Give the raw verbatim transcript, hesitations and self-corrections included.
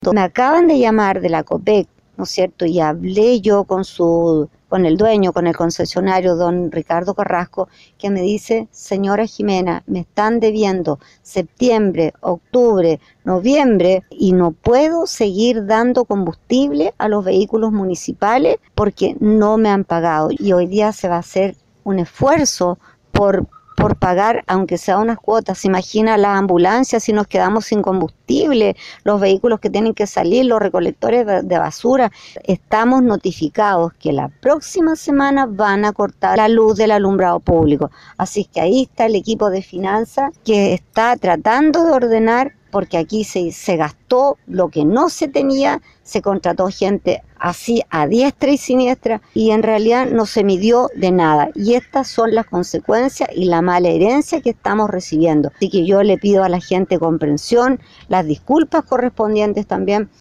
Me acaban de llamar de la COPEC, ¿no es cierto? Y hablé yo con su, con el dueño, con el concesionario, don Ricardo Carrasco, que me dice, señora Jimena, me están debiendo septiembre, octubre, noviembre y no puedo seguir dando combustible a los vehículos municipales porque no me han pagado. Y hoy día se va a hacer un esfuerzo por por pagar, aunque sea unas cuotas. Se imagina las ambulancias si nos quedamos sin combustible, los vehículos que tienen que salir, los recolectores de basura. Estamos notificados que la próxima semana van a cortar la luz del alumbrado público. Así que ahí está el equipo de finanzas que está tratando de ordenar, porque aquí se, se gastó lo que no se tenía, se contrató gente así a diestra y siniestra y en realidad no se midió de nada. Y estas son las consecuencias y la mala herencia que estamos recibiendo. Así que yo le pido a la gente comprensión, las disculpas correspondientes también.